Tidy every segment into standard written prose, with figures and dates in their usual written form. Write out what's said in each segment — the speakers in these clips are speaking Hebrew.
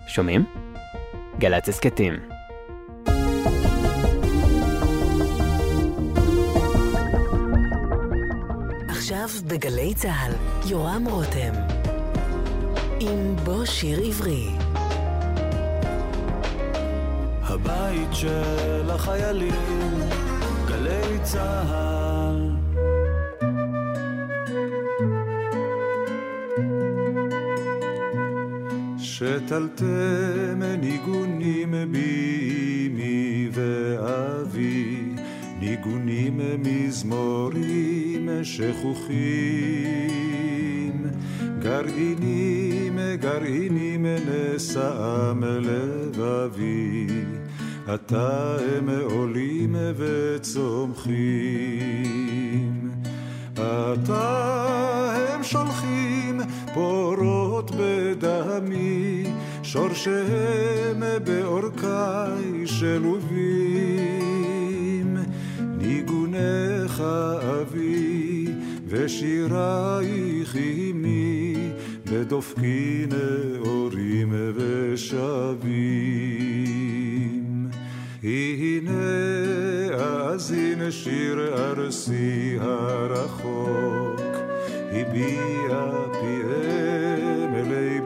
שומעים? גל"צ הסכתים. עכשיו בגלי צהל, יורם רותם עם בו שיר עברי. הבית של החיילים, גלי צהל. שתלתם ניגונים באמי ואבי, ניגונים מזמורים שכוחים, גרעינים גרעינים נשאם לבבי, עתה הם עולים וצומחים, עתה הם שולחים פורות בדמי, שורשיהם באורכי שלובים, ניגונך אבי ושירייך אמי, בדופקי נאורים ושבים. הנה אזין שיר ארסי הרחוק, הביע פיהם אלי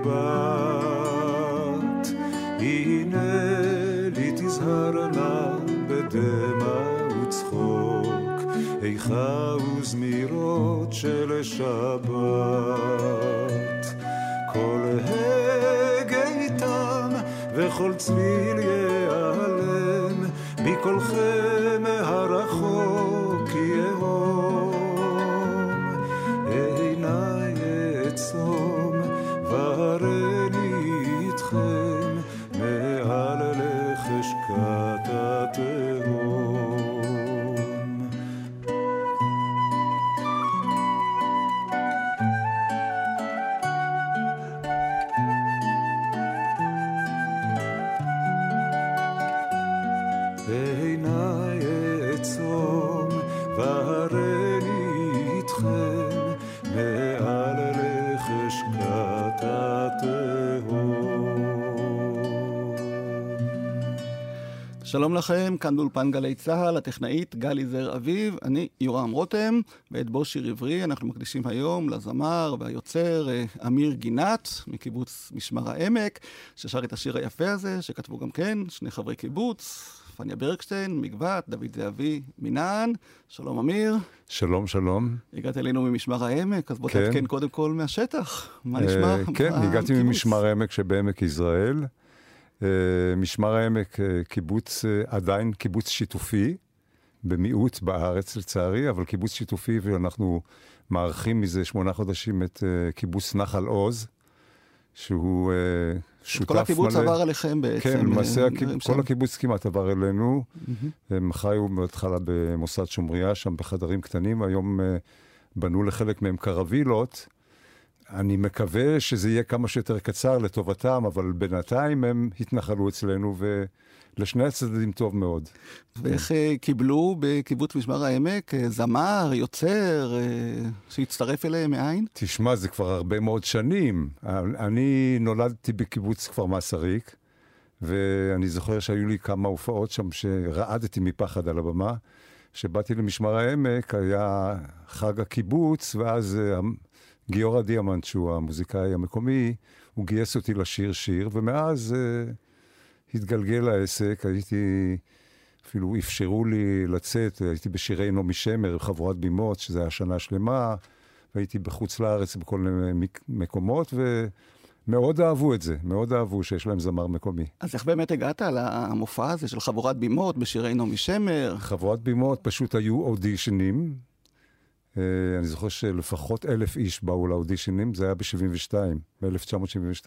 בת, הנה לי תזהרנה בדמע וצחוק, איכה וזמירות של שבת, כל הגה איתם וכל צליל ייעלם, מקולכם הרחוק יהום, עיניי אעצום והריני איתכם מעל לחשכת התהום. עיניי אעצום והריני איתכם מעל לחשכת התהום. שלום לכם, כאן באולפן גלי צהל, הטכנאית גלי זר אביב, אני יורם רותם, ואת בו שיר עברי אנחנו מקדישים היום לזמר והיוצר אמיר גינת מקיבוץ משמר העמק, ששר את השיר היפה הזה, שכתבו גם כן שני חברי קיבוץ, פניה ברקשטיין, מגבת, דוד זהבי, מנען. שלום אמיר. שלום, שלום. הגעת אלינו ממשמר העמק, אז בוא תתקן קודם כל מהשטח. מה נשמע? כן, הגעתי ממשמר העמק שבעמק יזרעאל. משמר העמק קיבוץ, עדיין קיבוץ שיתופי, במיעוט בארץ לצערי, אבל קיבוץ שיתופי, ואנחנו מערכים מזה 8 חודשים את קיבוץ נחל עוז, שהוא שותף מלא. כל הקיבוץ עבר עליכם בעצם. כן, למעשה כל הקיבוץ כמעט עבר אלינו. הם חיו בהתחלה במוסד שומריה, שם בחדרים קטנים. היום בנו לחלק מהם קרווילות. אני מקווה שזה יהיה כמה שיותר קצר לטובתם, אבל בינתיים הם התנחלו אצלנו, ולשני הצדדים טוב מאוד. ואיך קיבלו בקיבוץ משמר העמק זמר, יוצר, שהצטרף אליהם מאין? תשמע, זה כבר הרבה מאוד שנים. אני נולדתי בקיבוץ כפר מסריק, ואני זוכר שהיו לי כמה הופעות שם שרעדתי מפחד על הבמה. שבאתי למשמר העמק, היה חג הקיבוץ, ואז גיורא דיאמנט, שהוא המוזיקאי המקומי, הוא גייס אותי לשיר שיר, ומאז התגלגל העסק, אפילו אפשרו לי לצאת, הייתי בשירי נעמי שמר, חבורת בימות, שזה היה שנה שלמה, והייתי בחוץ לארץ בכל מקומות, ומאוד אהבו את זה, מאוד אהבו שיש להם זמר מקומי. אז איך באמת הגעת למופע הזה של חבורת בימות בשירי נעמי שמר? חבורת בימות פשוט היו אודישנים, אני זוכר שלפחות 1,000 איש באו לאודישנים, זה היה ב-1972,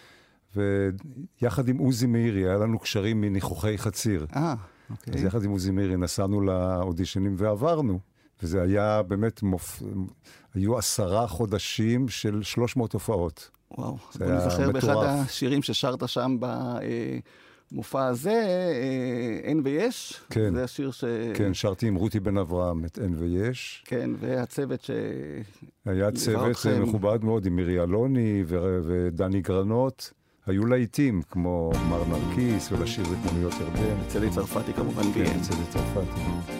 ויחד עם עוזי מאירי, היה לנו קשרים מניחוחי חציר. אוקיי. אז יחד עם עוזי מאירי נסענו לאודישנים ועברנו, וזה היה באמת, היו 10 חודשים של 300 הופעות. וואו, בוא נזכר באחד השירים ששרת שם במופע הזה, אין ויש. כן, זה השיר כן, שרתי עם רותי בן אברהם את אין ויש. כן, והצוות היה צוות מכובד מאוד עם מירי אלוני ודני גרנות. היו להיטים, כמו מר נרקיס ולשיר את מוניות ירדן. צדי צרפתי כמובן כן, ביים. צדי צרפתי.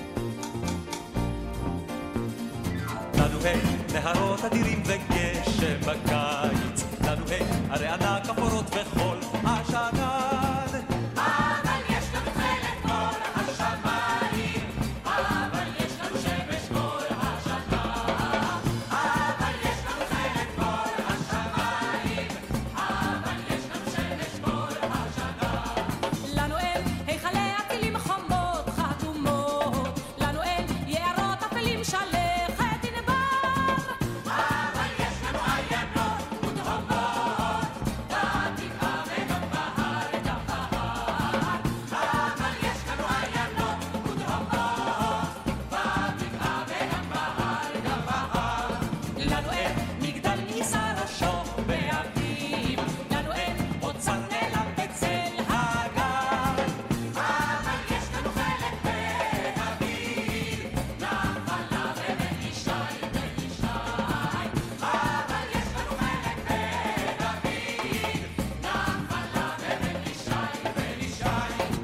לנו נהרות אדירים וגשם בקיץ, לנו הרי ענק אפורות וחול השנן. אבל יש לנו תכלת כל השמיים, אבל יש לנו שמש כל השנה. אבל יש לנו תכלת כל השמיים, אבל יש לנו שמש כל השנה. לנו אין היכלי הטילים חומות חתומות, לנו אין יערות אפלים שלכת ענבר. אבל יש לנו עיינות ותהומות, בבקעה וגם בהר גם בהר. אבל יש לנו עיינות ותהומות, בבקעה וגם בהר גם בהר. לנו אין מגדל ניסה ראשו באביב, לנו אין אוצר נעלם בצל הגן. אבל יש לנו חלק באביב, נחלה ובן ישי בן ישי. אבל יש לנו חלק באביב, נחלה ובן ישי בן ישי.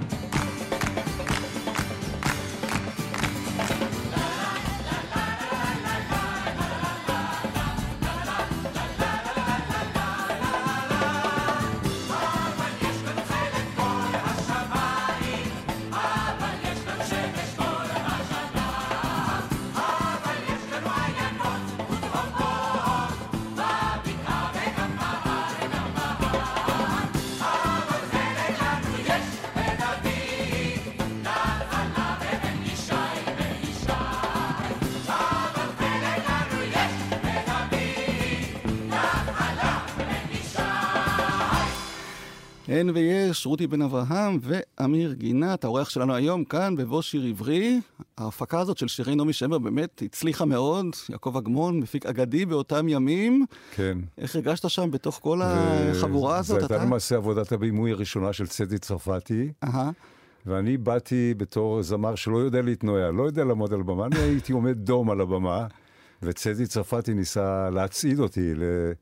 אין ויש, רותי בן אברהם ואמיר גינת, האורח שלנו היום כאן בבוא שיר עברי. ההפקה הזאת של שירי נעמי שמר באמת הצליחה מאוד. יעקב אגמון, מפיק אגדי באותם ימים. כן. איך הרגשת שם בתוך כל החבורה הזאת? זו הייתה למעשה עבודת הבימוי הראשונה של צדי צרפתי. ואני באתי בתור זמר שלא יודע להתנועע, לא יודע לעמוד על הבמה. אני הייתי עומד דום על הבמה, וצדי צרפתי ניסה להצעיד אותי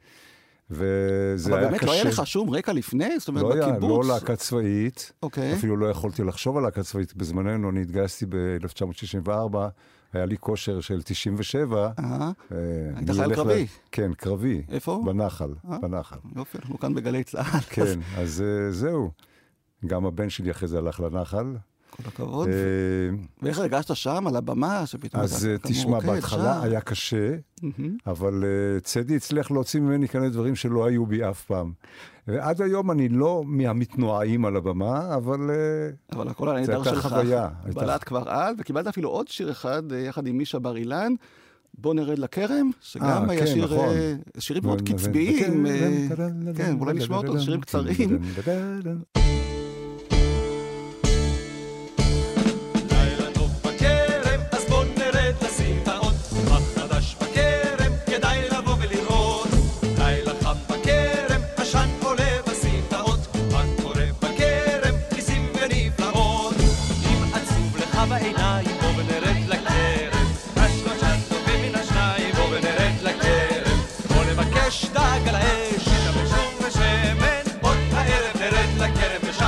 וזה היה קשה. אבל באמת לא היה לך שום רקע לפני? זאת אומרת, בקיבוץ? לא להקה צבאית. אוקיי. אפילו לא יכולתי לחשוב על להקה צבאית. בזמננו אני התגייסתי ב-1964, היה לי כושר של 97. היית חייל קרבי? כן, קרבי. איפה? בנחל. בנחל. יופי, אנחנו כאן בגלי צהל. כן, אז זהו. גם הבן שלי אחרי זה הלך לנחל. כל הכבוד. ואיך הרגשת שם על הבמה? אז תשמע, בהתחלה היה קשה, אבל צדי הצליח להוציא ממני כאלה דברים שלא היו בי אף פעם. ועד היום אני לא מהמתנועעים על הבמה, אבל הכל הנהדר שלך חוויה. בלט כבר על, וקיבלת אפילו עוד שיר אחד יחד עם מישה בר אילן, בוא נרד לכרם, שגם היה שיר, שירים מאוד קצביים, כן, אולי נשמע אותו, שירים קצרים. דג על האש, שמשום ושמן, עוד הערב נרד לכרם ושם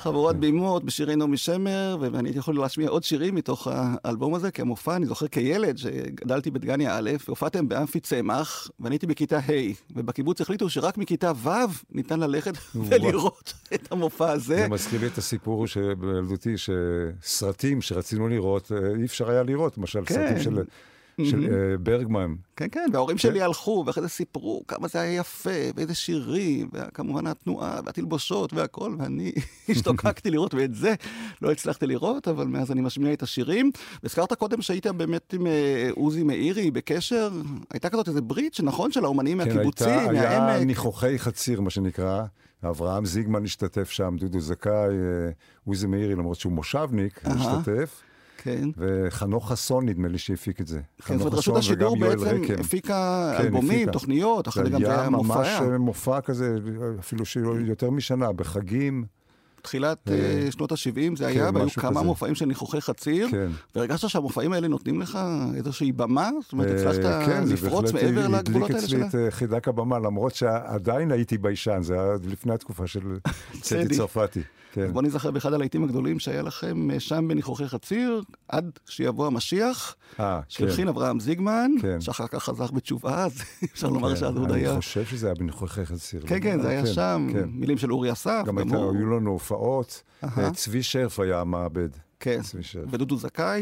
חבורת בימות בשירי נעמי שמר, ואני הייתי יכול להשמיע עוד שירים מתוך האלבום הזה, כי המופע, אני זוכר כילד שגדלתי בדגניה א', והופעתם באמפי צמח, ואני הייתי בכיתה ה', ובקיבוץ החליטו שרק מכיתה ו' ניתן ללכת ולראות את המופע הזה. זה מזכיר לי את הסיפור בילדותי, שסרטים שרצינו לראות, אי אפשר היה לראות, למשל סרטים של ברגמן. כן, כן, וההורים שלי הלכו, ואחרי זה סיפרו כמה זה היה יפה, ואיזה שירים, וכמובן התנועה, והתלבושות והכל, ואני השתוקקתי לראות, ואת זה לא הצלחתי לראות, אבל מאז אני משמיע את השירים. והזכרת קודם שהיית באמת עם עוזי מאירי בקשר, הייתה כזאת איזה ברית, שנכון, של האומנים מהקיבוצים, מהעמק. היה ניחוחי חציר, מה שנקרא. אברהם זיגמן השתתף שם, דודו זכאי, עוזי מאירי, למרות שהוא מושבניק, השתתף. כן. וחנוך חסון נדמה לי שהפיק את זה. כן, זאת רשות השידור בעצם הפיקה אלבומים, תוכניות, אחרי גם זה היה מופע. היה ממש מופע כזה, אפילו יותר משנה, בחגים. תחילת שנות ה-70 זה היה, והיו כמה מופעים של ניחוחי חציר, והרגשת שהמופעים האלה נותנים לך איזושהי במה? זאת אומרת, הצלחת לפרוץ מעבר לגבולות האלה שלה? הדליק אצלי את חידק הבמה, למרות שעדיין הייתי ביישן, זה היה לפני התקופה של צדי צרפתי. בוא נזכר באחד הלהיטים הגדולים שהיה לכם שם בניחוחי חציר, עד שיבוא המשיח, שהלחין אברהם זיגמן, שאחר כך חזר בתשובה, אז אפשר לומר שזה עוד היה. אני חושב שזה היה בניחוחי חציר. כן, כן, זה היה שם, מילים של אורי אסף. גם היו לנו הופעות, צבי שרף היה המעבד. כן, ודודו זכאי.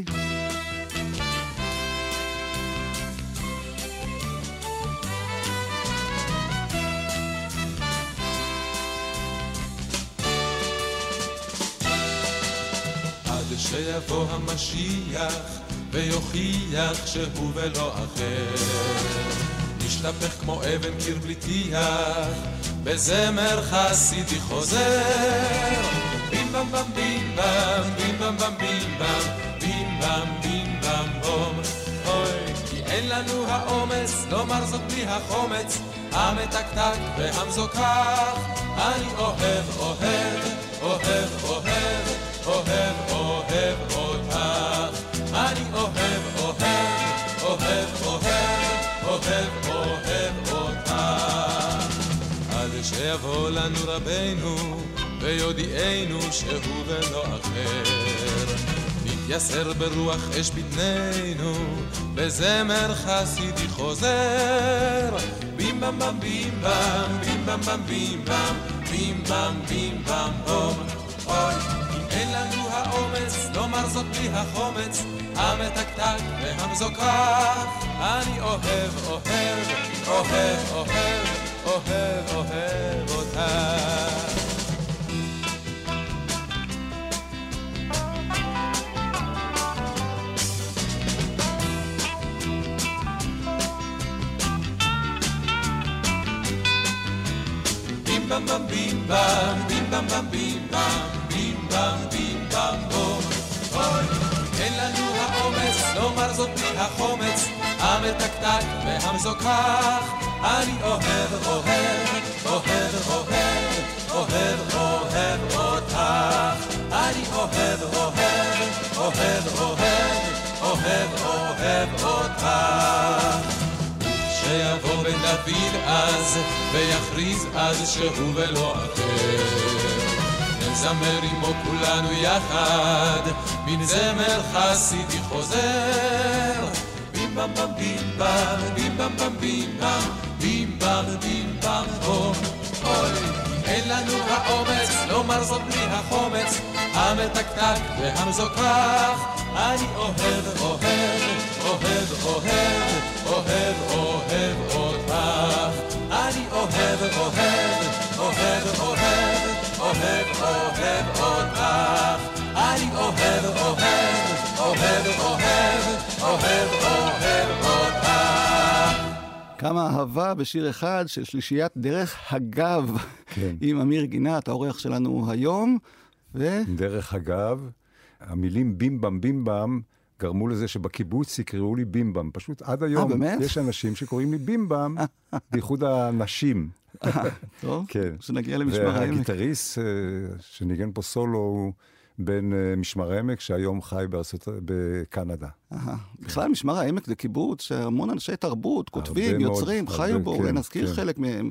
שיבוא המשיח ויוכיח שהוא ולא אחר, נשתפך כמו אבן קיר בלי טיח, בזמר חסידי חוזר. בים בם בם בים בם בים בם בם בים בם בים בם בים בם בום. אוי, כי אין לנו האומץ לומר זאת בלי החומץ, המתקתק והמזוכח. אני אוהב אוהב אוהב אוהב אוהב אוהב אותך, אני אוהב אוהב אוהב אוהב אוהב אוהב אותך. עד שיבוא לנו רבנו ויודיענו שהוא ולא אחר, נתייסר ברוח אש בטננו, בזמר חסידי חוזר. בים בם בם בים בם בים בם בם בים בם בים בם בים בם בום. אוי, אין לנו האומץ לומר זאת בלי החומץ, המתקתק והמזוכח. אני אוהב אוהב אוהב אוהב אוהב אוהב אותך. בים בם בם בים בם בים בם בם בים בם בים בם בים בם בום. אוי, אין לנו האומץ לומר זאת בלי החומץ, המתקתק והמזוכח. אני אוהב אוהב אוהב אוהב אוהב אוהב אותך, אני אוהב אוהב אוהב אוהב אוהב אוהב אותך. שיבוא בן דוד אז ויכריז אז שהוא ולא אחר, נזמר עמו כולנו יחד, מן זמר חסידי חוזר. בים בם בם בים בם בים בם בם בים בם בים בם בים בם בום. אוי, אין לנו האומץ לומר זאת בלי החומץ, המתקתק והמזוכח. אני אוהב אוהב אוהב אוהב אוהב אוהב אותך, אני אוהב אוהב אוהב אוהב אוהב אוהב אותך, אני אוהב אוהב אוהב אוהב אוהב אוהב אותך. כמה אהבה בשיר אחד של שלישיית דרך הגב, כן. עם אמיר גינת, האורח שלנו היום. דרך הגב, המילים בימבם בימבם גרמו לזה שבקיבוץ יקראו לי בימבם. פשוט עד היום יש אנשים שקוראים לי בימבם, בייחוד הנשים. טוב, כן. שנגיע למשמר העמק. והגיטריסט שניגן פה סולו הוא בן משמר העמק, שהיום חי בקנדה. בכלל, משמר העמק זה קיבוץ שהמון אנשי תרבות, כותבים, יוצרים, חיו בו, נזכיר חלק מהם.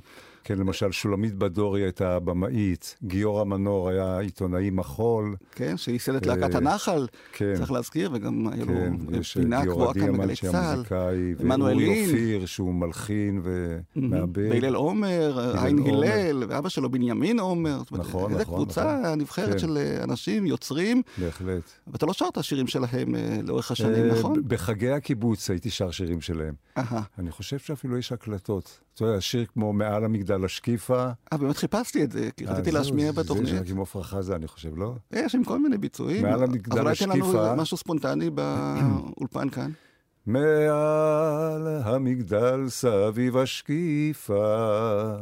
כן, למשל, שולמית בדורי הייתה במאית, גיורא מנור היה עיתונאי מחול. כן, שייסד את להקת הנחל, צריך להזכיר, וגם היה לו פינה קבועה כאן בגלי צה"ל. עמנואל לין. אופיר, שהוא מלחין ומעבד. והלל עומר, עין הלל, ואבא שלו בנימין עומר. נכון. איזו קבוצה נבחרת של אנשים, יוצרים. בהחלט. ואתה לא שר את השירים שלהם לאורך השנים, נכון? בחגי הקיבוץ הייתי שר שירים שלהם. אני חושב שאפילו יש הקלטות. אתה יודע, שיר כמו מעל המגדל השקיפה. באמת חיפשתי את זה, כי רציתי להשמיע בתוכנית. זה עם עפרה חזה, אני חושב, לא? יש עם כל מיני ביצועים. מעל המגדל השקיפה. אבל הייתי לנו משהו ספונטני באולפן כאן. מעל המגדל סביב השקיפה,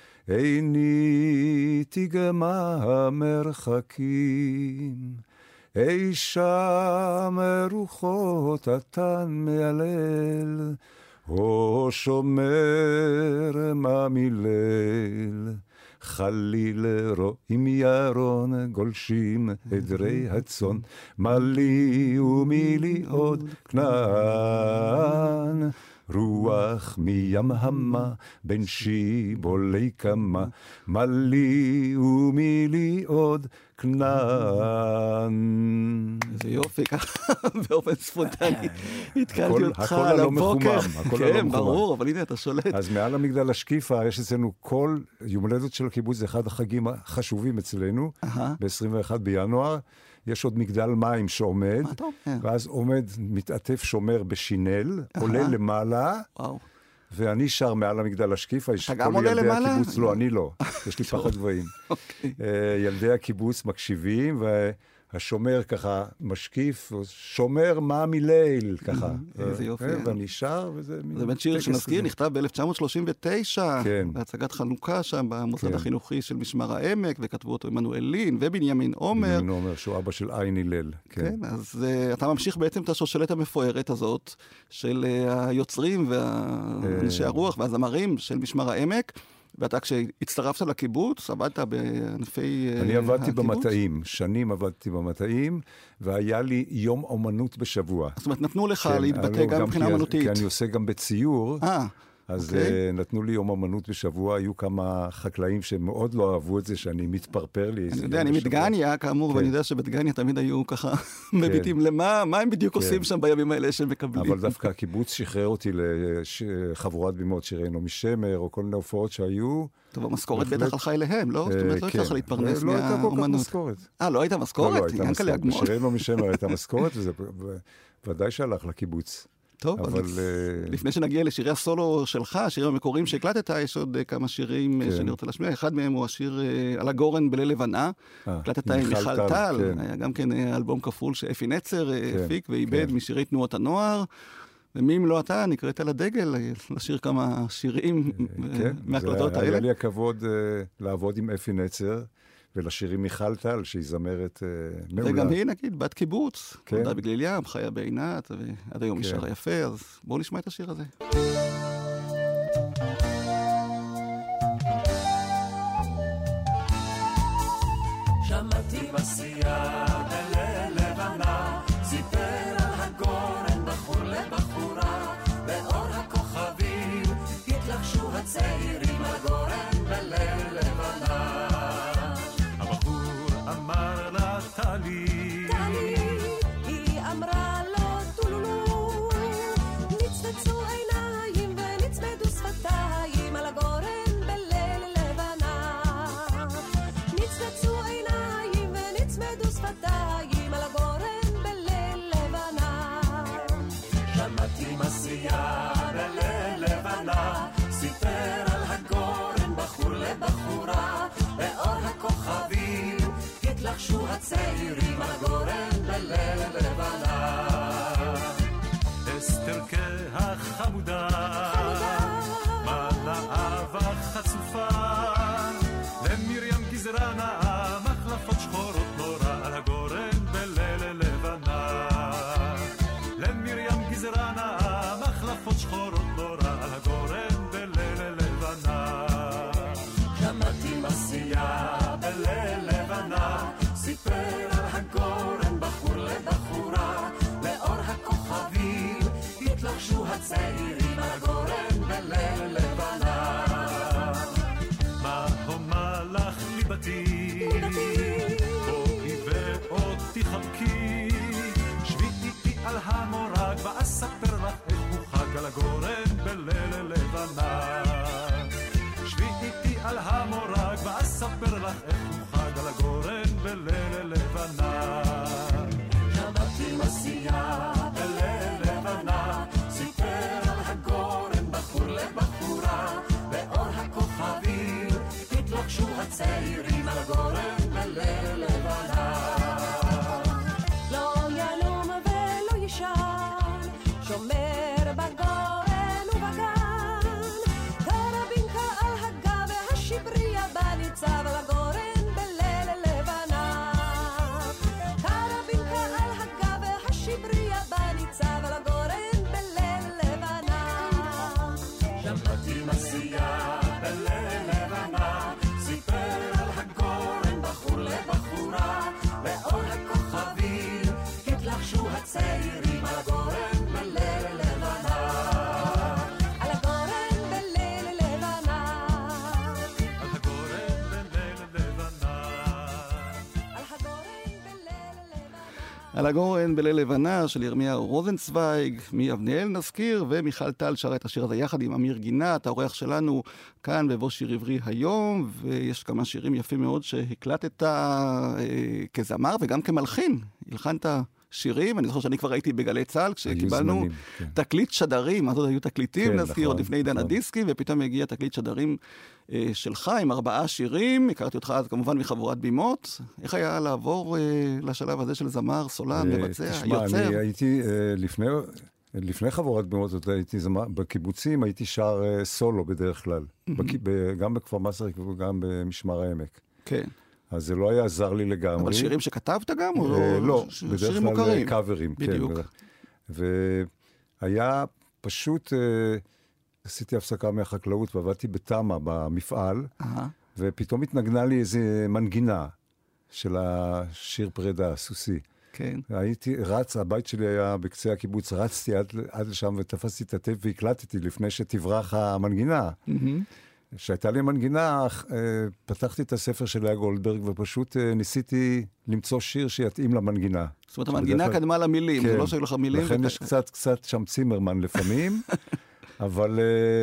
איני תיגמה המרחקים, אי שם רוחות התן מעלל, או שומר מה מליל, חליל רואים ירון גולשים עדרי הצאן, מה לי ומי לי עוד כנען, רוח מים המה בין שיבולי קמה, מה לי ומי לי עוד כנען. איזה יופי, ככה באופן ספונטני התקלתי אותך על הבוקר. כן, ברור, אבל הנה אתה שולט. אז מעל המגדל השקיפה יש אצלנו כל יום הולדת של הקיבוץ, זה אחד החגים החשובים אצלנו, ב-21 בינואר. יש עוד מגדל מים שעומד, ואז עומד מתעטף שומר בשינל, עולה למעלה, ואני שר מעל המגדל השקיפה. אתה גם עולה למעלה? הקיבוץ, לא, אני לא. יש לי פחד גבוהים. ילדי הקיבוץ מקשיבים, והשומר ככה משקיף, שומר מה מליל, ככה. איזה יופי. ואני שר, וזה... זה באמת שיר שנזכיר, נכתב ב-1939, בהצגת חנוכה שם, במוסד החינוכי של משמר העמק, וכתבו אותו עמנואל לין ובנימין עומר. בנימין עומר, שהוא אבא של עין הלל. כן, אז אתה ממשיך בעצם את השושלת המפוארת הזאת, של היוצרים ואנשי הרוח והזמרים של משמר העמק, ואתה כשהצטרפת לקיבוץ, עבדת בענפי הקיבוץ? אני עבדתי במטעים, שנים עבדתי במטעים, והיה לי יום אומנות בשבוע. זאת אומרת, נתנו לך להתבטא גם מבחינה אומנותית. כי אני עושה גם בציור, אז נתנו לי יום אומנות בשבוע, היו כמה חקלאים שמאוד לא אהבו את זה, שאני מתפרפר לי. אני יודע, אני מדגניה, כאמור, ואני יודע שבדגניה תמיד היו ככה מביטים למה הם בדיוק עושים שם בימים האלה שהם מקבלים. אבל דווקא הקיבוץ שחרר אותי לחבורת בימות שירי נעמי שמר, או כל מיני הופעות שהיו. טוב, המשכורת בטח הלכה אליהם, לא? זאת אומרת, לא הצליח להתפרנס מהאומנות. לא הייתה כל כך משכורת. לא הייתה משכורת? לא הייתה משכורת. בשירי נעמי שמר הייתה משכורת, וזה ודאי שהלך לקיבוץ. טוב, אבל לפני שנגיע לשירי הסולו שלך, השירים המקוריים שהקלטת, יש עוד כמה שירים שאני רוצה להשמיע. אחד מהם הוא השיר על הגורן בליל לבנה. הקלטת עם מיכל טל, היה גם כן אלבום כפול שאפי נצר הפיק ואיבד משירי תנועות הנוער. ומי אם לא אתה, נקראת על הדגל, לשיר כמה שירים מהקלטות האלה. היה לי הכבוד לעבוד עם אפי נצר. ולשירים מיכל טל, שהיא זמרת מעולה. וגם היא, נגיד, בת קיבוץ, עבדה בגליל ים, חיה בעינת, ועד היום היא שרה יפה, אז בואו נשמע את השיר הזה. שמעתי מסיעה בליל לבנה, סיפר על הגורן בחור לבחורה, באור הכוכבים התלחשו הצעירים הגורן בליל לבנה. אמר לה טלי, היא אמרה לו טולולו, נצנצו עיניים ונצמדו שפתיים על הגורן בליל לבנה. נצנצו עיניים ונצמדו שפתיים על הגורן בליל לבנה. שמעתי מסיעה בליל לבנה, סיפר על הגורן בחור לבחורה, באור הכוכבים התלחשו הצעירים הגורן בליל לבנה. אסתר כחמודה, מנעה וחצופה, למרים גזרנה מחלפות שחורות נורא על הגורן בליל לבנה. למרים גזרנה מחלפות שחורות נורא על הגורן בליל לבנה. שמעתי מסיעה בליל לבנה, סיפר על הגורן בחור לבחורה, לאור הכוכבים התלחשו הצעירים הגורן בליל לבנה. בואי ואותי חבקי, שבי איתי על המורג ואספר לך איך הוא חג על הגורן בליל לבנה. שבי איתי על המורג ואספר לך איך הוא חג על הגורן בליל לבנה. שמעתי מסיעה בליל לבנה, סיפר על הגורן בחור לבחורה, באור הכוכבים התלחשו הצעירים על הגורן בליל לבנה. לא ינום ולא ישן, שומר בגורן ובגן, קרבינקה על הגב והשבריה בניצב על הגורן בליל לבנה. קרבינקה על הגב והשבריה בניצב על הגורן בליל לבנה. שמעתי מסיעה בליל לבנה, סיפר על הגורן בחור לבחורה, באור הכוכבים התלחשו הצעירים על הגורן בליל לבנה. על הגורן בליל לבנה. על הגורן בליל לבנה. על הגורן בליל לבנה. על הגורן בליל לבנה של ירמיהו רוזנצוויג, מיבניאל נזכיר, ומיכל טל שרה את השיר הזה יחד עם אמיר גינת, האורח שלנו כאן בבוא שיר עברי היום, ויש כמה שירים יפים מאוד שהקלטת כזמר וגם כמלחין. הלחנת שירים, אני זוכר שאני כבר הייתי בגלי צהל, כשקיבלנו זמנים, כן. תקליט שדרים, אז עוד היו תקליטים, כן, נזכיר, נכון, עוד לפני עידן נכון. הדיסקים, ופתאום הגיע תקליט שדרים שלך עם 4 שירים, הכרתי אותך אז כמובן מחבורת בימות. איך היה לעבור לשלב הזה של זמר, סולן, מבצע, תשמע, יוצר? אני הייתי לפני חבורת בימות, הייתי בקיבוצים, הייתי שר סולו בדרך כלל, גם בכפר מסריק וגם במשמר העמק. כן. אז זה לא היה עזר לי לגמרי. אבל שירים שכתבת גם? או לא, בדרך שירים כלל מוכרים? קאברים. בדיוק. כן. והיה פשוט, עשיתי הפסקה מהחקלאות ועבדתי בתמה במפעל, ופתאום התנגנה לי איזו מנגינה של השיר פרידה, סוסי. כן. הייתי רץ, הבית שלי היה בקצה הקיבוץ, רצתי עד לשם ותפסתי את הטייפ והקלטתי לפני שתברח המנגינה. שהייתה לי מנגינה, פתחתי את הספר של לאה גולדברג, ופשוט ניסיתי למצוא שיר שיתאים למנגינה. זאת אומרת, המנגינה קדמה למילים, זה לא שהיו לך מילים. לכן יש קצת שם צימרמן לפעמים, אבל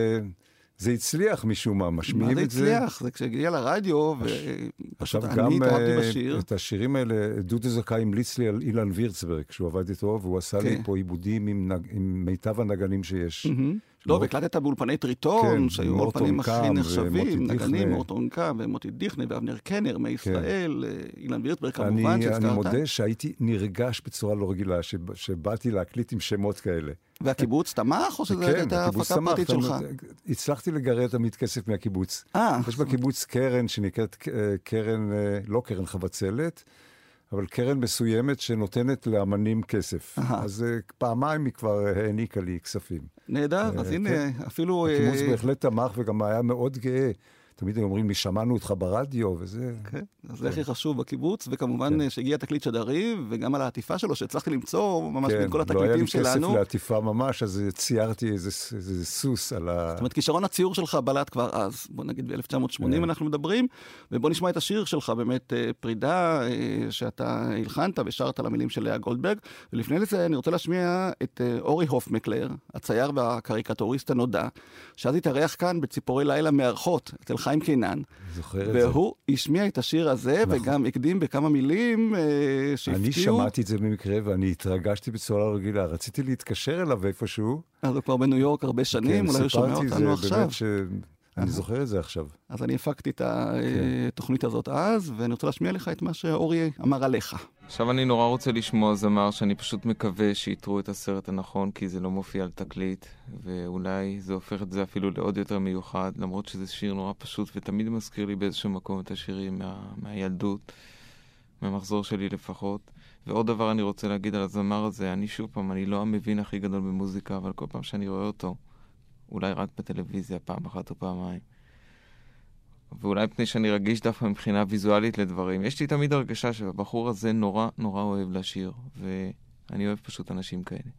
זה הצליח משום מה, משמיעים את זה. מה זה הצליח? זה כשהגיע לרדיו, עכשיו ופשוט גם אני התאהבתי בשיר. את השירים האלה, דודו זכאי המליץ לי על אילן וירצברג, כשהוא עבד איתו, והוא עשה לי פה עיבודים עם מיטב הנגנים שיש. לא, והקלטת באולפני טריטון, שהיו אולפנים הכי נחשבים, נגנים, מורטון קם ומוטי דיכנה ואבנר קנר מישראל, אילן וירצברג כמובן שהזכרת. אני מודה שהייתי נרגש בצורה לא רגילה, שבאתי להקליט עם שמות כאלה. והקיבוץ תמך, או שזו הייתה הפקה פרטית שלך? הצלחתי לגרד תמיד כסף מהקיבוץ. יש בקיבוץ קרן שנקראת קרן, לא קרן חבצלת, אבל קרן מסוימת שנותנת לאמנים כסף. אז פעמיים היא כבר העניקה לי כספים. נהדר, אז הנה, אפילו... הקיבוץ בהחלט תמך וגם היה מאוד גאה. תמיד הם אומרים לי, שמענו אותך ברדיו, וזה... כן, אז זה הכי חשוב בקיבוץ, וכמובן שהגיע תקליט שדרים, וגם על העטיפה שלו, שהצלחתי למצוא ממש בין כל התקליטים שלנו. לא היה לי כסף לעטיפה ממש, אז ציירתי איזה סוס על ה... זאת אומרת, כישרון הציור שלך בלט כבר אז, בוא נגיד ב-1980 אנחנו מדברים, ובוא נשמע את השיר שלך, באמת פרידה, שאתה הלחנת ושרת על המילים של לאה גולדברג, ולפני לזה אני רוצה להשמיע את אורי הופמקלר, הצייר והקריקטוריסט הנודע, שאז התארח כאן בציפורי לילה מארחות, אצל חיים קינן, והוא השמיע את השיר הזה, וגם הקדים בכמה מילים שהפתיעו. אני שמעתי את זה במקרה, ואני התרגשתי בצורה רגילה. רציתי להתקשר אליו איפשהו. אז הוא כבר בניו יורק הרבה שנים, אולי הוא שומע אותנו עכשיו. אני זוכר את זה עכשיו. אז אני הפקתי את התוכנית הזאת אז, ואני רוצה להשמיע לך את מה שאורי אמר עליך. עכשיו אני נורא רוצה לשמוע זמר שאני פשוט מקווה שיתרו את הסרט הנכון, כי זה לא מופיע על תקליט, ואולי זה הופך את זה אפילו לעוד יותר מיוחד, למרות שזה שיר נורא פשוט, ותמיד מזכיר לי באיזשהו מקום את השירים מהילדות, מהמחזור שלי לפחות. ועוד דבר אני רוצה להגיד על הזמר הזה, אני שוב פעם, אני לא המבין הכי גדול במוזיקה, אבל כל פעם שאני רואה אותו, אולי רק בטלוויזיה, פעם אחת או פעמיים. ואולי פני שאני רגיש דווקא מבחינה ויזואלית לדברים. יש לי תמיד הרגשה שהבחור הזה נורא נורא אוהב לשיר, ואני אוהב פשוט אנשים כאלה.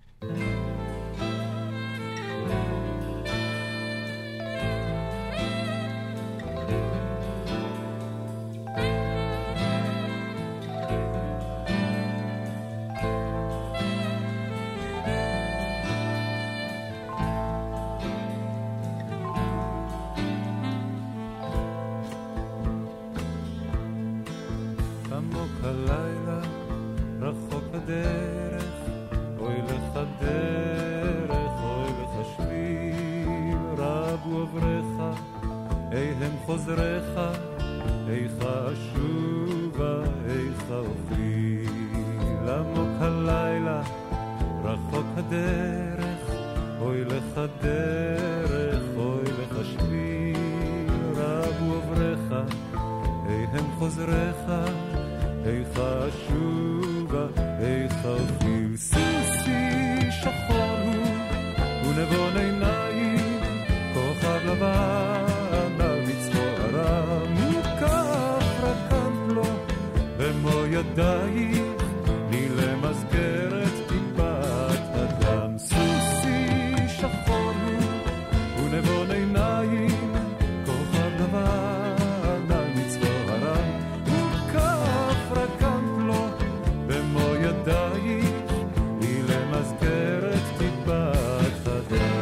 עמוק הלילה, רחוק הדרך, אוי לך דרך, אוי לך שביל, רבו עוברך, הם חוזריך, איכה אשובה, איכה אופיל. עמוק הלילה, רחוק הדרך, אוי לך דרך, אוי לך שביל, רבו עוברך, הם חוזריך, איכה אשובה, איכה אופיל. סוסי שחור הוא, ונבון עיניים, כוכב לבן על מצחו הרם, וכך רקמת לו במו ידייך, לי למזכרת טיפת הדם. סוסי שחור הוא, ונבון עיניים, כוכב לבן על מצחו הרם, וכך רקמת לו במו ידייך, לי למזכרת טיפת הדם.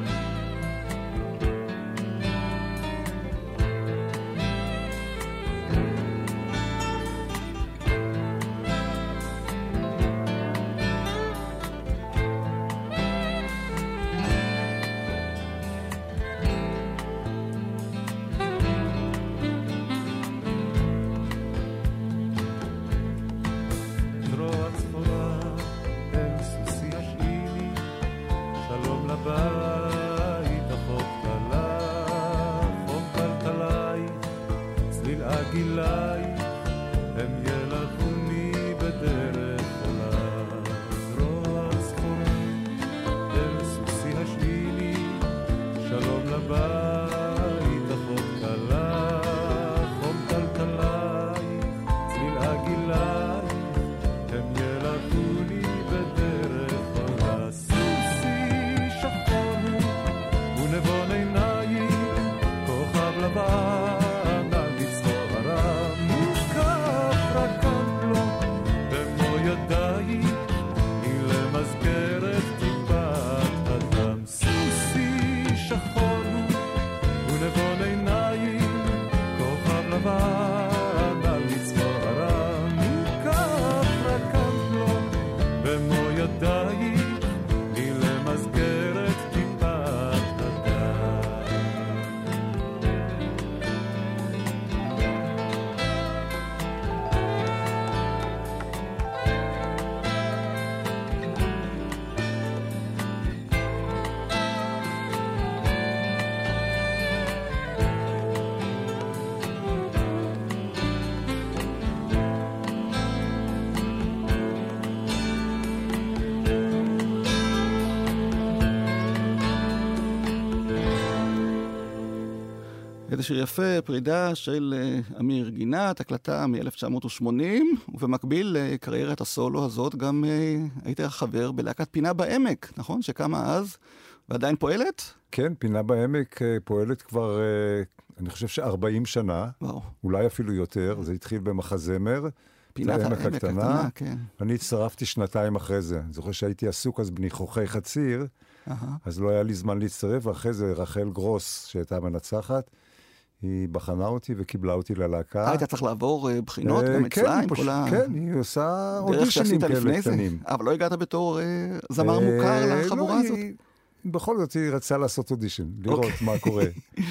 זה שיר יפה, פרידה של אמיר גינת, הקלטה מ-1980, ובמקביל לקריירת הסולו הזאת גם הייתי חבר בלהקת פינה בעמק, נכון? שקמה אז ועדיין פועלת? כן, פינה בעמק פועלת כבר, אני חושב ש40 שנה, וואו. אולי אפילו יותר, זה התחיל במחזמר, פינת העמק הקטנה, כן. אני הצטרפתי שנתיים אחרי זה, אני זוכר שהייתי עסוק אז בניחוחי חציר, אז לא היה לי זמן להצטרף, ואחרי זה רחל גרוס, שהייתה מנצחת, היא בחנה אותי וקיבלה אותי ללהקה. היית צריך לעבור בחינות גם אצלה עם כל ה... כן, היא עושה אודישנים כאלה קטנים. אבל לא הגעת בתור זמר מוכר לחבורה הזאת? בכל זאת היא רצה לעשות אודישן, לראות מה קורה.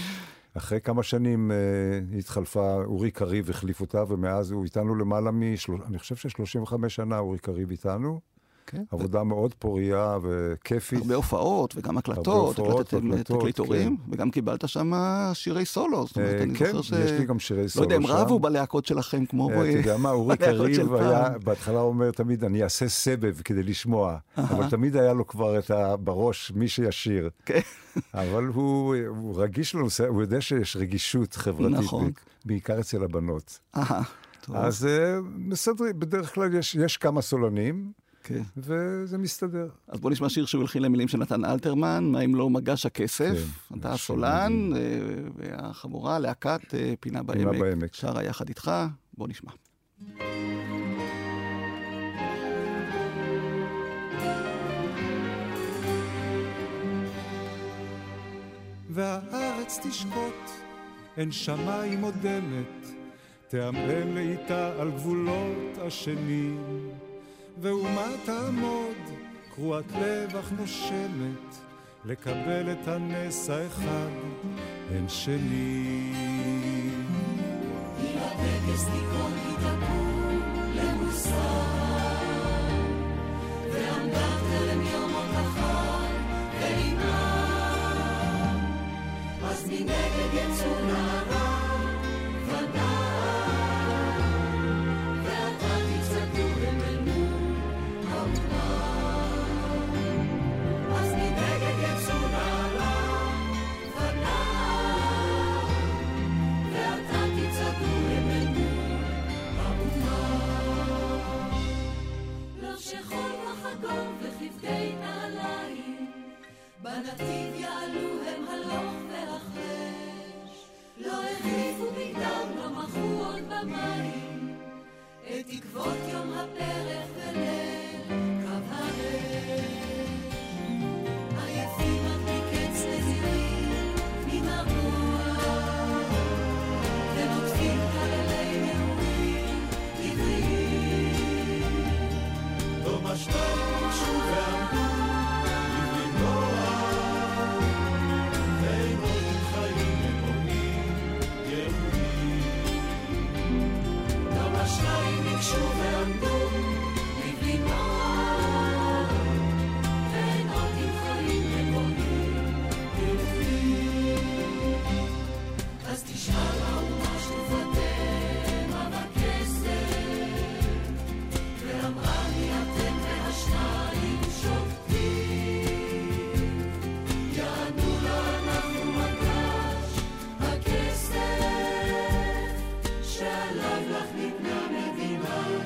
אחרי כמה שנים היא התחלפה, אורי קריב החליף אותה, ומאז הוא איתנו למעלה אני חושב ש35 שנה אורי קריב איתנו. עבודה מאוד פוריה וכיפית. הרבה הופעות וגם הקלטות, הקלטתם תקליטורים, וגם קיבלת שם שירי סולו. כן, יש לי גם שירי סולו שם. לא יודע, הם רבו בלהקות שלכם כמו... אתה יודע מה, אורי קריב היה, בהתחלה אומר תמיד, אני אעשה סבב כדי לשמוע, אבל תמיד היה לו כבר בראש מי שישיר. אבל הוא רגיש לנושא, הוא יודע שיש רגישות חברתית, בעיקר אצל הבנות. אז בדרך כלל יש כמה סולנים, כן. וזה מסתדר. אז בוא נשמע שיר שהוא הלחין למילים של נתן אלתרמן, מה אם לא מגש הכסף, כן, אתה הסולן, והחבורה להקת פינה בעמק, שרה יחד איתך, בוא נשמע. והארץ תשקוט, אין שמיים עוד דמת, תעמעם לאיתה על גבולות השנים, ואומה תעמוד קרועת לב אך נושמת, לקבל את הנס האחד אין שני. היא הטקס תיכון התעקום למוסר, ועמדה תלם יומות החי ואימה, אז מנגד יצאו נערה ונער, ואתה תצעקו הם אל מול האומה. אז מנגד יצאו נערה ונער, ואתה תצעקו הם אל מול האומה. לא שחול וחגור וכבדי נעליים, בנתיב יעלו הם הלוך והחש, לא החליפו בגדם, לא מחו עוד במים, את תקוות יום הפרח וליל קו האש. עייפים עד מקץ נזירים ממרוע, ונוטפים כללי נעורים עבריים. לא משתיים ביקשו ועמדו לבלבוע, ואין עוד חיים מבונים ירודים. לא השניים ניגשו ועמדו לבלי נוער, ואין עוד עם חיים לבונים ירודים. אז תשאל האומה שתופתמה בכסף, ואמרה לי אתם והשניים שופטים, יענו לה אנחנו מקש הכסף, שעליו לך ניתנה מדינת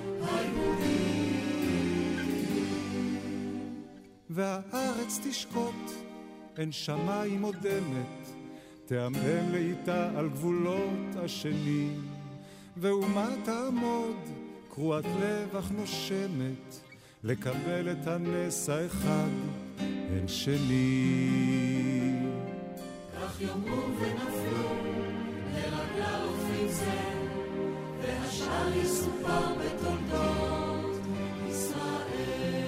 היהודים. והארץ תשקוט, אין שמיים עודמת, תעמעם לאיתה על גבולות השנים, ואומה תעמוד קרועת לב אך נושמת, לקבל את הנס האחד אין שני. כך יאמרו ונפלו לרגלה אופים זה, והשאר יסופר בתולדות ישראל.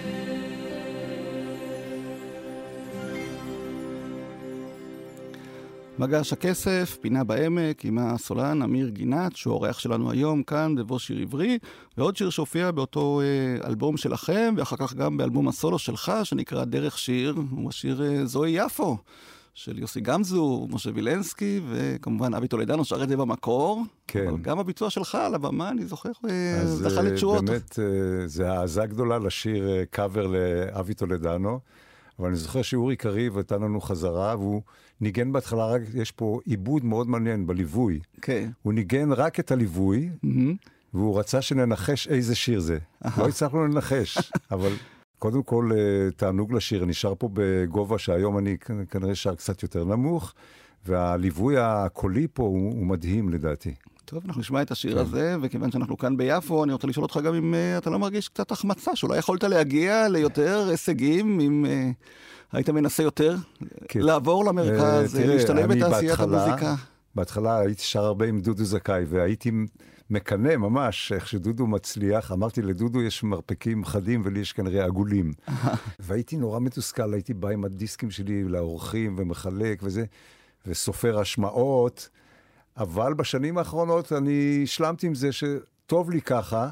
מגש הכסף, פינה בעמק, עם הסולן אמיר גינת, שהוא האורח שלנו היום כאן בבוא שיר עברי, ועוד שיר שהופיע באותו אלבום שלכם, ואחר כך גם באלבום הסולו שלך, שנקרא דרך שיר, הוא השיר זוהי יפו, של יוסי גמזו, משה וילנסקי, וכמובן אבי טולדנו שר את זה במקור. כן. אבל גם הביצוע שלך על הבמה, אני זוכר, זכה לתשואות. באמת, זה העזה גדולה לשיר קאבר לאבי טולדנו, אבל אני זוכר שאורי קריב נתן לנו חזרה, והוא ניגן בהתחלה, רק יש פה עיבוד מאוד מעניין בליווי. כן. הוא ניגן רק את הליווי, והוא רצה שננחש איזה שיר זה. לא הצלחנו לנחש, אבל קודם כל תענוג לשיר, נשאר פה בגובה שהיום אני כנראה שר קצת יותר נמוך, והליווי הקולי פה הוא מדהים לדעתי. טוב, אנחנו נשמע את השיר הזה, וכיוון שאנחנו כאן ביפו, אני רוצה לשאול אותך גם אם אתה לא מרגיש קצת החמצה, שאולי יכולת להגיע ליותר הישגים, אם היית מנסה יותר לעבור למרכז, להשתלב בתעשיית המוזיקה. בהתחלה הייתי שר הרבה עם דודו זכאי, והייתי מקנה ממש איך שדודו מצליח. אמרתי לדודו יש מרפקים חדים ולי יש כנראה עגולים. והייתי נורא מתוסכל, הייתי בא עם הדיסקים שלי לאורחים ומחלק וזה, וסופר השמעות. אבל בשנים האחרונות אני השלמתי עם זה שטוב לי ככה,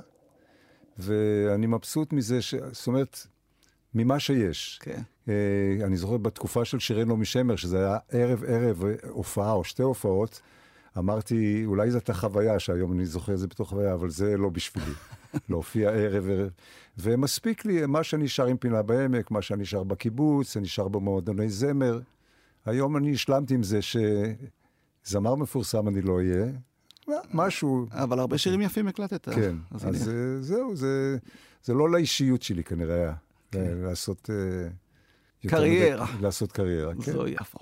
ואני מבסוט מזה, זאת אומרת, ממה שיש. כן. אני זוכר בתקופה של שירנו משמר, שזה היה ערב הופעה או שתי הופעות, אמרתי, אולי זאת החוויה, שהיום אני זוכר את זה בתוך חוויה, אבל זה לא בשבילי. להופיע ערב, ומספיק לי מה שאני שר עם פינה בעמק, מה שאני שר בקיבוץ, אני שר במועדוני זמר. היום אני השלמתי עם זה שזמר מפורסם אני לא אהיה, משהו. אבל הרבה שירים יפים הקלטת. כן, אז זהו, זה לא לאישיות שלי כנראה, לעשות קריירה. לעשות קריירה, כן. זו יפו.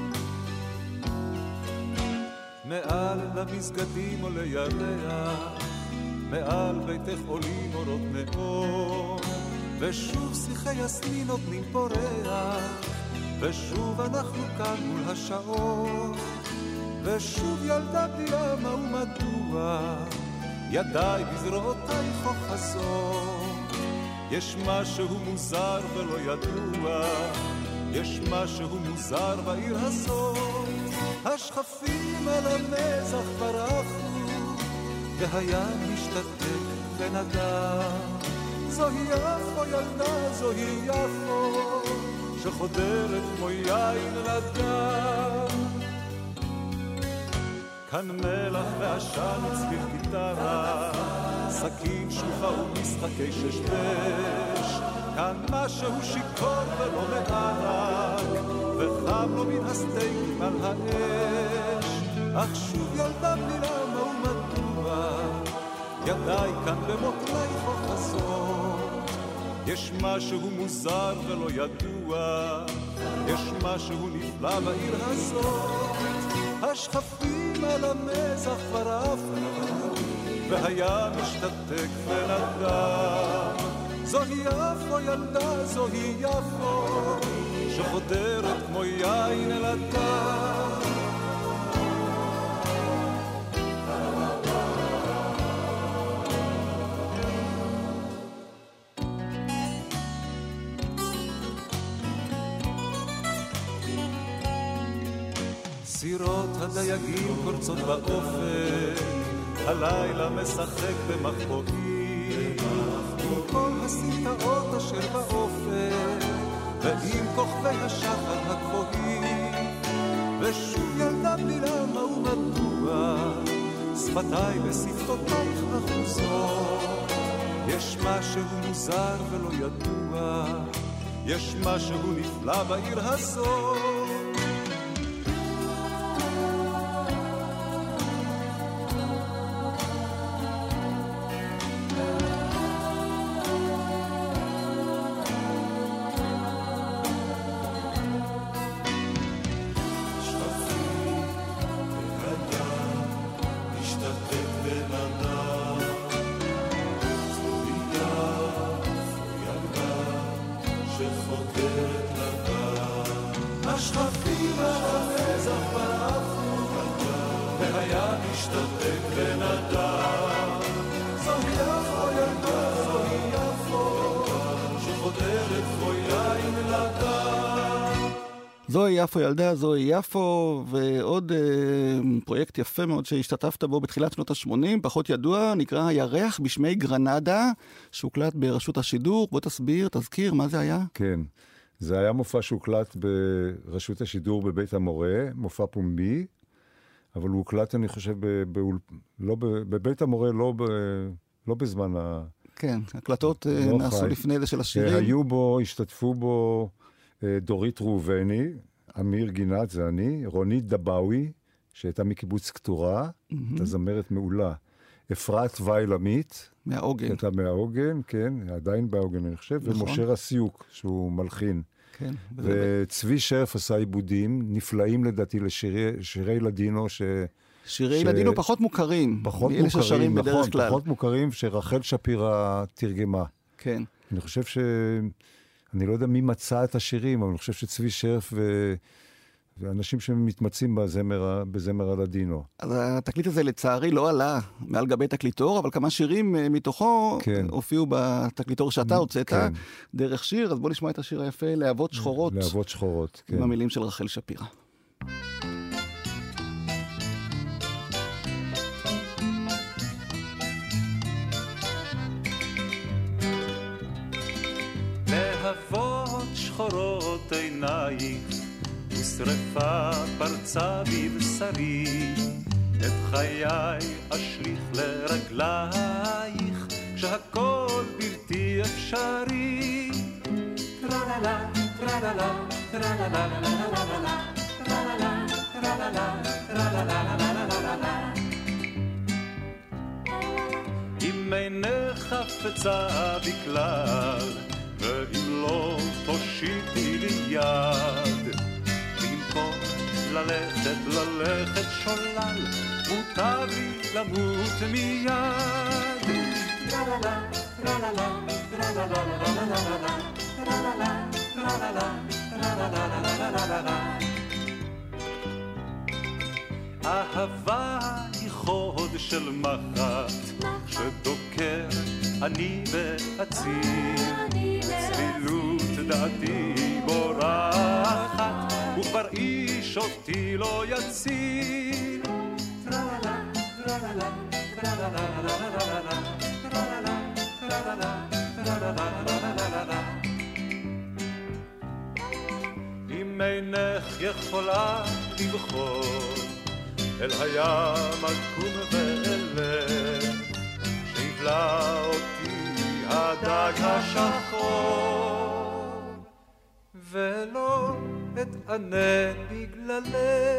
מעל למסגדים עולה ירח, מעל ביתך עולים אורות נאור, ושוב שיחי יסמין נותנים פורח, ושוב אנחנו כאן מול השעות, ושוב ילדה בלי למה ומדוע, ידיי בזרועותייך אוחזות. יש משהו מוזר ולא ידוע, יש משהו מוזר בעיר הזאת, השכפים על המזח ברחו, והים משתתק ונדם. זוהי יפו ילדה, זוהי יפו, שחודרת כמו יין לדם. כאן מלח ועשן וצליל גיטרה, סכין שלוחה ומשחקי ששבש, כאן משהו שיכור ולא מערק, וחם לו מן הסטייקים על האש. אך שוב ילדה בלי למה ומדוע, ידיי כאן במותנייך אוחזות. יש משהו מוזר ולא ידוע, יש משהו נפלא בעיר הזאת, השכפים על המזח ברפנו, והים משתתק ונדם. זוהי יפו ילדה, זוהי יפו, שחודרת כמו יין אל הדם. סירות הדייגים קורצות באופק, הלילה משחק במחבואים, עם כל הסמטאות אשר באופק, ועם כוכבי השחר הגבוהים. ושוב ילדה בלי למה ומדוע, שפתיי ושפתותייך אחוזות. יש משהו מוזר ולא ידוע, יש משהו נפלא בעיר הזאת. זוהי יפו ילדה, זוהי יפו, ועוד פרויקט יפה מאוד שהשתתפת בו בתחילת שנות ה-80, פחות ידוע, נקרא הירח בשמי גרנדה, שהוקלט ברשות השידור. בוא תסביר, תזכיר, מה זה היה? כן, זה היה מופע שהוקלט ברשות השידור בבית המורה, מופע פומבי, אבל הוא הוקלט, אני חושב, בבית המורה, לא בזמן כן, הקלטות נעשו לפני זה של השירים. היו בו, השתתפו בו דורית ראובני, אמיר גינת, זה אני, רונית דבאוי, שהייתה מקיבוץ כתורה, הייתה זמרת מעולה, אפרת וייל עמית, מהעוגן. הייתה מהעוגן, כן, עדיין בעוגן אני חושב, נכון. ומשה רסיוק, שהוא מלחין. כן. וצבי שרף עשה עיבודים נפלאים לדעתי לשירי לדינו, שירי לדינו פחות מוכרים, פחות מאלה ששרים בדרך נכון, כלל. פחות מוכרים, שרחל שפירא תרגמה. כן. אני חושב אני לא יודע מי מצא את השירים, אבל אני חושב שצבי שרף ואנשים שמתמצאים בזמר הלדינו. אז התקליט הזה לצערי לא עלה מעל גבי תקליטור, אבל כמה שירים מתוכו כן. הופיעו בתקליטור שאתה הוצאת, כן. דרך שיר. אז בוא נשמע את השיר היפה, להבות שחורות. להבות שחורות, כן. עם המילים של רחל שפירא. להבות שחורות עינייך ושרפה פרצה בבשרי, את חיי אשליך לרגלייך כשהכל בלתי אפשרי. טרללה טרללה טרללה טרללה טרללה טרללה טרללה. אם אינך חפצה בכלל ואם לא תושיטי לי יד, במקום ללכת שולל, מוטב לי למות מיד. אהבה היא חוד של מחט שדוקר אני בעציר, צלילות דעתי בורחת וכבר איש אותי לא יציל. טרללה טרללה טרללה טרללה טרללה טרללה טרללה. אם אינך יכולה לבחור אל הים עקום ואלך שיבלע אותי הדג השחור ולא אתענה בגללך.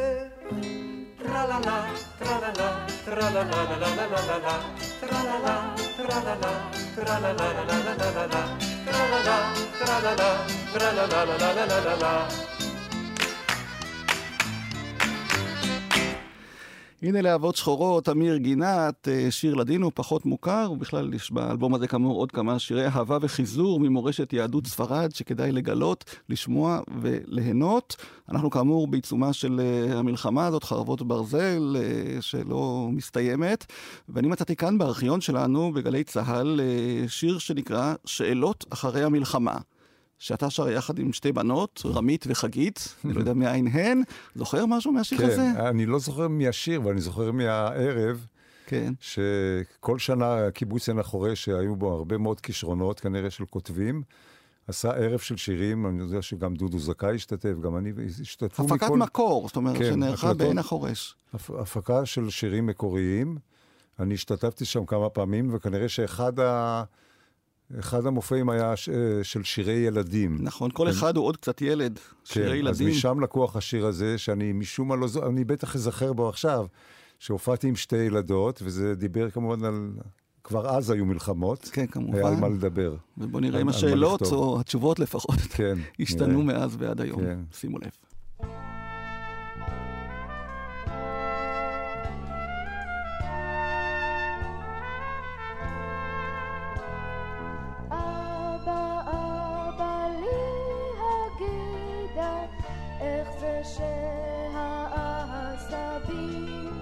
טרללה טרללה טרללה טרללה טרללה טרללה טרללה טרללה טרללה. הנה להבות שחורות, אמיר גינת, שיר לדין הוא פחות מוכר, ובכלל יש באלבום הזה כאמור עוד כמה שירי אהבה וחיזור ממורשת יהדות ספרד שכדאי לגלות, לשמוע וליהנות. אנחנו כאמור בעיצומה של המלחמה הזאת, חרבות ברזל, שלא מסתיימת, ואני מצאתי כאן בארכיון שלנו בגלי צהל שיר שנקרא שאלות אחרי המלחמה. שאתה שר יחד עם שתי בנות, רמית וחגית, אני לא יודע מאין הן. זוכר משהו מהשיר הזה? כן, אני לא זוכר מהשיר, אבל אני זוכר מהערב, כן. שכל שנה קיבוץ עין החורש, שהיו בו הרבה מאוד כישרונות, כנראה של כותבים, עשה ערב של שירים, אני יודע שגם דודו זכאי השתתף, גם אני השתתפו מכל... הפקת מקור, זאת אומרת, כן, שנערכה בעין החורש. הפקה של שירים מקוריים, אני השתתפתי שם כמה פעמים, וכנראה אחד המופעים היה של שירי ילדים. נכון, כל אחד הוא עוד קצת ילד, שירי ילדים. אז משם לקוח השיר הזה, שאני משום מה לא זוכר, אני בטח אזכר בו עכשיו, שהופעתי עם שתי ילדות, וזה דיבר כמובן על... כבר אז היו מלחמות. כן, כמובן. היה על מה לדבר. ובוא נראה אם השאלות, או התשובות לפחות, השתנו מאז ועד היום. שימו לב. שהעשבים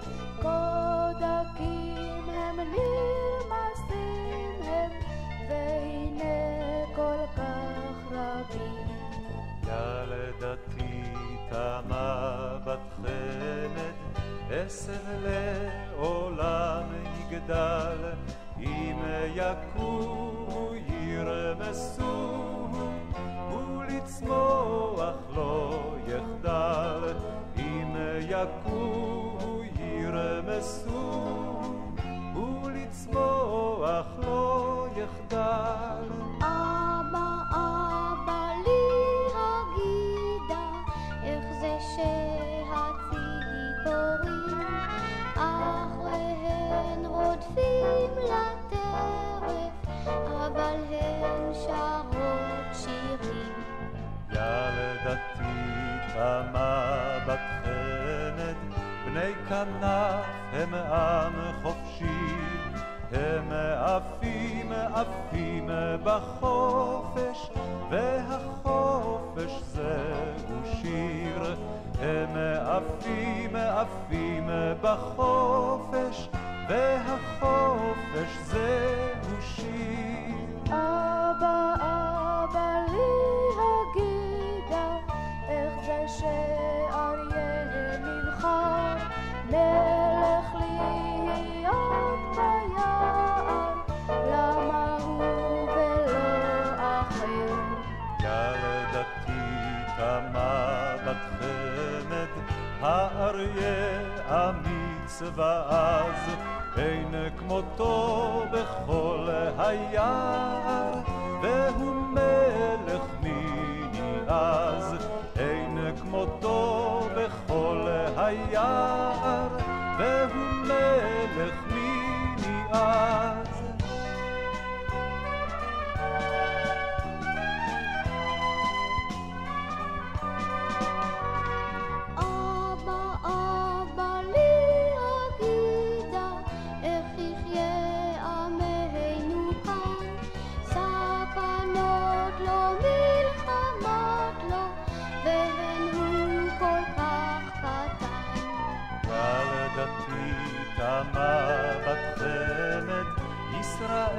קודקים הם נרמסים הם והנה כל כך רבים. ילדתי תמה בת חמד עשר לעולם יגדל אם יקומו ירמסו ולצמוח לא יחדל אם יקומו ירמסו ולצמוח לא יחדל. אבא אבא לי הגידה איך זה שהציפורים אחריהן רודפים לטרף אבל הן שרות שירים. ילדתי תמה בת חמד בני כנף הם עם חופשי הם עפים עפים בחופש והחופש זהו שיר הם עפים עפים בחופש והחופש זהו שיר. אבא אבא לי הגידה איך זה שאריה נבחר מלך להיות ביער למה הוא ולא אחר. ילדתי תמה בת חמד האריה אמיץ ואז אין כמותו בכל היער והוא מלך מיני אז אין כמותו בכל היער והוא מלך מיני אז. אבא אבא לי הגידה איך יחיה עמנו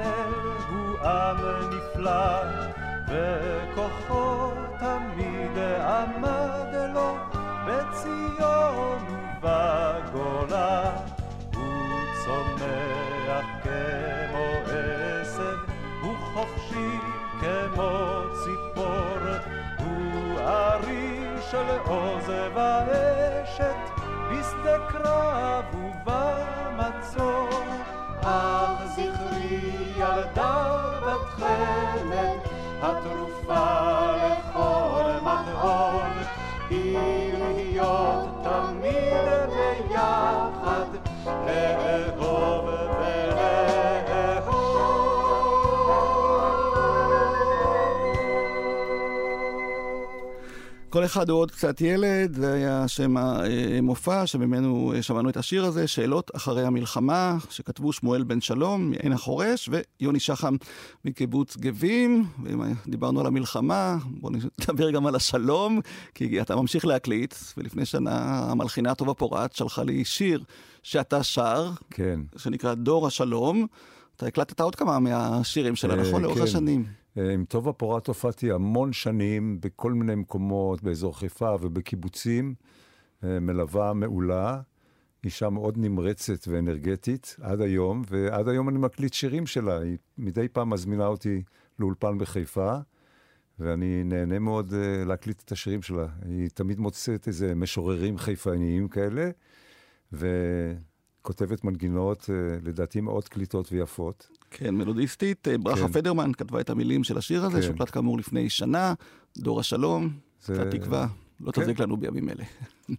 ישראל הוא עם נפלא, וכוחו תמיד עמד לו בציון ובגולה. הוא צומח כמו עשב, הוא חופשי כמו ציפור, הוא ארי של עוז ואשת, בשדה קרב ובמצור. אך זכרי ילדה בת חמד, התרופה לכל מכאוב, היא להיות תמיד ביחד, לאהוב ולאהוב. כל אחד הוא עוד קצת ילד, זה היה שם המופע שממנו שמענו את השיר הזה, שאלות אחרי המלחמה, שכתבו שמואל בן שלום מעין החורש ויוני שחם מקיבוץ גבים. ואם דיברנו על המלחמה, בואו נדבר גם על השלום, כי אתה ממשיך להקליט, ולפני שנה המלחינה טובה פורט שלחה לי שיר שאתה שר, כן. שנקרא דור השלום. אתה הקלטת עוד כמה מהשירים שלה, נכון? לאורך השנים. עם טובה פורט הופעתי המון שנים בכל מיני מקומות, באזור חיפה ובקיבוצים, מלווה מעולה, אישה מאוד נמרצת ואנרגטית עד היום, ועד היום אני מקליט שירים שלה. היא מדי פעם מזמינה אותי לאולפן בחיפה, ואני נהנה מאוד להקליט את השירים שלה. היא תמיד מוצאת איזה משוררים חיפאיים כאלה, וכותבת מנגינות, לדעתי מאוד קליטות ויפות. כן, מלודיסטית. ברכה פדרמן כתבה את המילים של השיר הזה, שהוקלט כאמור לפני שנה, דור השלום, התקווה, לא תזיק לנו בימים אלה.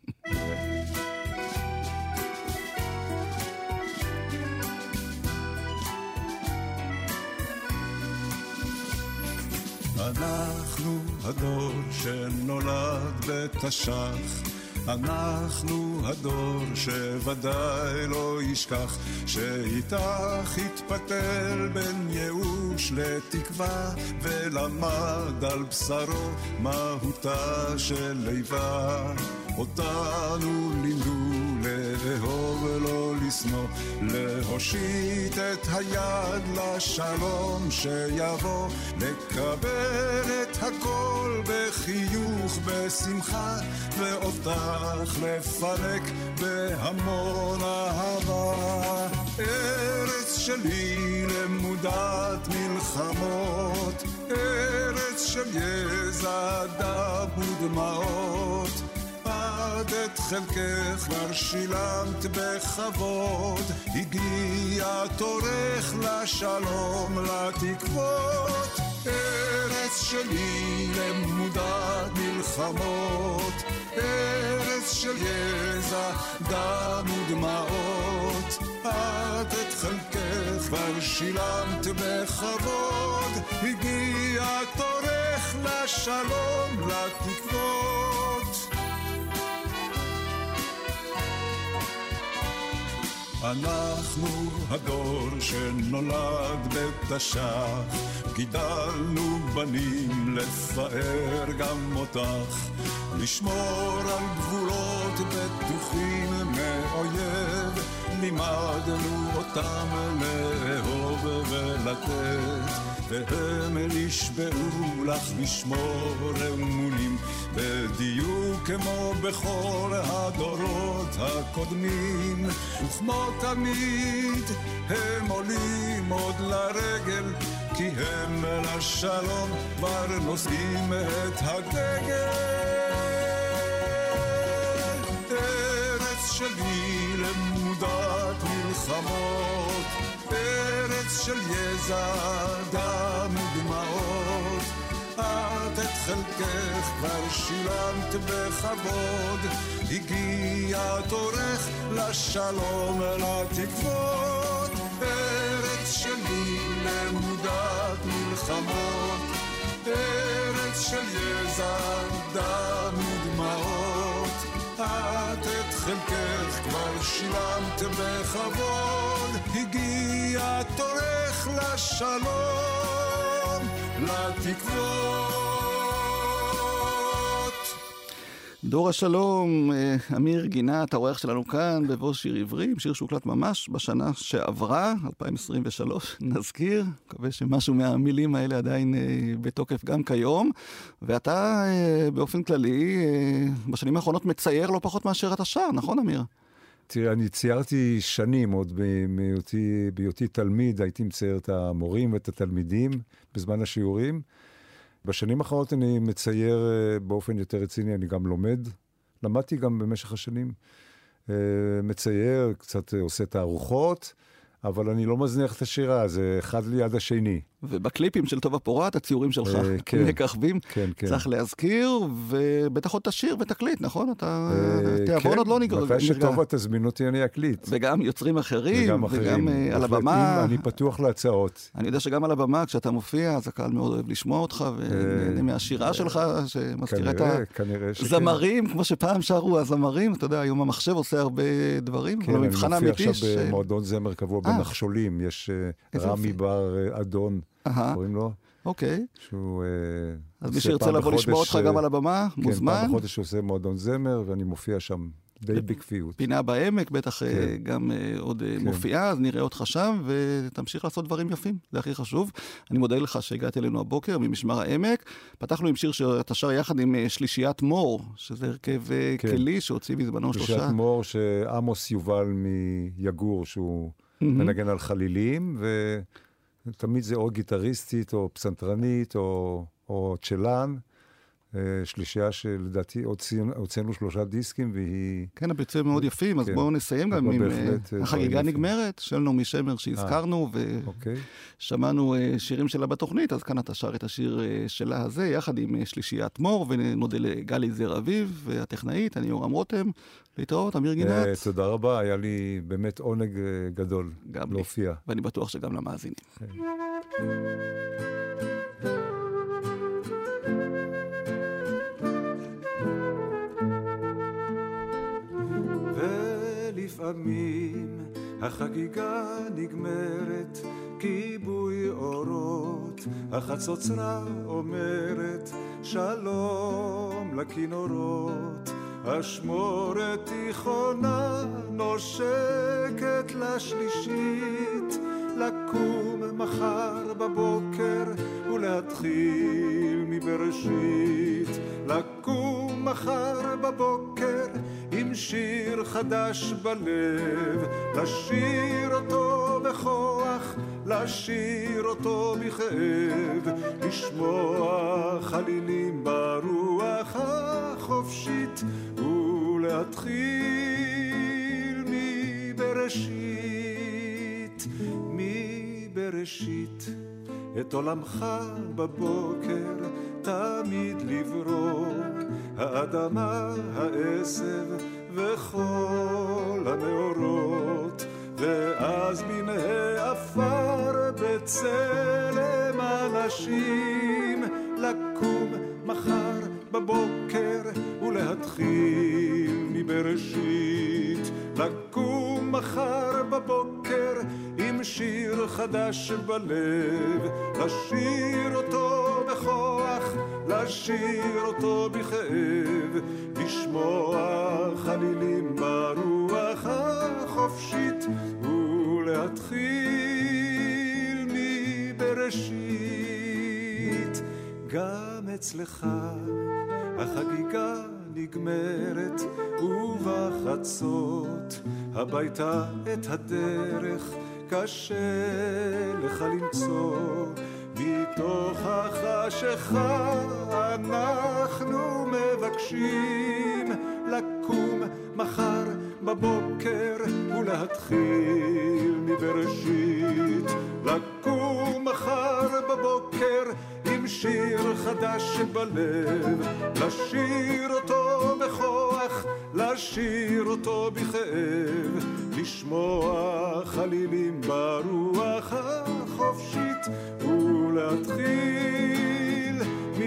אנחנו הדור שנולד בתש"ח, אנחנו הדור שוודאי לא ישכח, שאיתך התפתל בין ייאוש לתקווה, ולמד על בשרו מהותה של ליבה. אותנו לימדו לאהוב ולא לשנוא, להושיט את היד לשלום שיבוא, לקבל את הכל בחיוך בשמחה, ואותך לפנק בהמון אהבה. ארץ שלי למודת מלחמות, ארץ של יזע דם ודמעות, עד את חלקך כבר שילמת בכבוד, הגיע תורך לשלום לתקוות. ארץ שלי למודת מלחמות, ארץ של יזע דם ודמעות, עד את חלקך כבר שילמת בכבוד, הגיע תורך לשלום לתקוות. אנחנו הדור שנולד בתש"ח, גידלנו בנים לפאר גם אותך, לשמור על גבולות בטוחים מאויב, לימדנו אותם לאהוב ולתת, והם נשבעו לך לשמור אמונים בדיוק כמו בכל הדורות הקודמים, וכמו תמיד הם עולים עוד לרגל, כי הם לשלום כבר נושאים את הדגל. ארץ שלי למודת מלחמות, ארץ של יזע דם ודמעות, את את חלקך כבר שילמת בכבוד, הגיע תורך לשלום לתקוות. ארץ שלי למודת מלחמות, ארץ של יזע דם ודמעות, את את חלקך כבר שילמת בכבוד, הגיע תורך לשלום לתקוות. דור השלום, אמיר גינת, האורח שלנו כאן בבוא שיר עברי, שיר שהוקלט ממש בשנה שעברה, 2023, נזכיר, מקווה שמשהו מהמילים האלה עדיין בתוקף גם כיום, ואתה באופן כללי בשנים האחרונות מצייר לא פחות מאשר אתה שר, נכון אמיר? תראה, אני ציירתי שנים, עוד בהיותי תלמיד, הייתי מצייר את המורים ואת התלמידים בזמן השיעורים. בשנים האחרונות אני מצייר באופן יותר רציני, אני גם לומד. למדתי גם במשך השנים. מצייר, קצת עושה תערוכות, אבל אני לא מזניח את השירה, זה אחד ליד השני. ובקליפים של טובה פורת, הציורים שלך מככבים, צריך להזכיר, ובטח עוד תשיר ותקליט, נכון? תיאבון עוד לא נגרר. מתי שטובה תזמין אותי אני אקליט. וגם יוצרים אחרים, וגם על הבמה. אני פתוח להצעות. אני יודע שגם על הבמה, כשאתה מופיע, אז הקהל מאוד אוהב לשמוע אותך, ונהנה מהשירה שלך, שמזכירה את הזמרים, כמו שפעם שרו הזמרים, אתה יודע, היום המחשב עושה הרבה דברים, כן, אני מופיע עכשיו במועדון זמר קבוע בנחשולים, יש רמי בר אדון, קוראים לו. אוקיי. שהוא... אז מי שירצה לבוא לשמוע אותך גם על הבמה, מוזמן. כן, פעם בחודש הוא עושה מועדון זמר, ואני מופיע שם די בקביעות. פינה בעמק, בטח גם עוד מופיעה, אז נראה אותך שם, ותמשיך לעשות דברים יפים, זה הכי חשוב. אני מודה לך שהגעת אלינו הבוקר ממשמר העמק. פתחנו עם שיר שאתה שר יחד עם שלישיית מור, שזה הרכב כלי שהוציא בזמנו 3. שלישיית מור, שעמוס יובל מיגור, שהוא מנגן על חלילים, ותמיד זה או גיטריסטית, או פסנתרנית, או צ'לן. שלישייה שלדעתי הוצאנו 3 דיסקים, והיא... כן, הביצועים מאוד יפים, אז בואו נסיים גם עם החגיגה נגמרת, של נעמי שמר שהזכרנו, ושמענו שירים שלה בתוכנית, אז כאן אתה שר את השיר שלה הזה, יחד עם שלישיית מור, ונודה לגלי זר אביב, והטכנאית, אני יורם רותם, להתראות, אמיר גינת. תודה רבה, היה לי באמת עונג גדול להופיע. ואני בטוח שגם למאזינים. לפעמים החגיגה נגמרת, כיבוי אורות, החצוצרה אומרת שלום לכינורות, אשמורת תיכונה נושקת לשלישית, לקום מחר בבוקר ולהתחיל מבראשית, לקום מחר בבוקר עם שיר חדש בלב, לשיר אותו בכוח, לשיר אותו בכאב, לשמוע חלילים ברוח החופשית, ולהתחיל מבראשית, את עולמך בבוקר תמיד לברוא, האדמה, העשב וכל המאורות, ואז מן העפר בצלם אנשים, לקום מחר בבוקר ולהתחיל מבראשית, לקום מחר בבוקר עם שיר חדש בלב, לשיר אותו בכוח, לשיר אותו בכאב, לשמוע חלילים ברוח החופשית, ולהתחיל מבראשית. גם אצלך החגיגה נגמרת, ובחצות הביתה את הדרך קשה לך למצוא, מתוך החשכה אנחנו מבקשים לקום מחר בבוקר ולהתחיל מבראשית, לקום מחר בבוקר עם שיר חדש בלב, לשיר אותו בכוח, לשיר אותו בכאב, לשמוע חלילים ברוח החופשית, ולהתחיל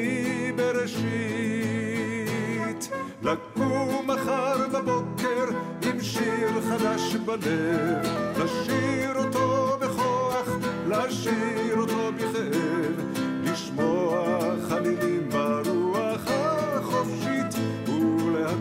מבראשית, לקום מחר בבוקר עם שיר חדש בלב, לשיר אותו בכוח, לשיר אותו בכאב, לשמוע חלילים ברוח החופשית, ולהתחיל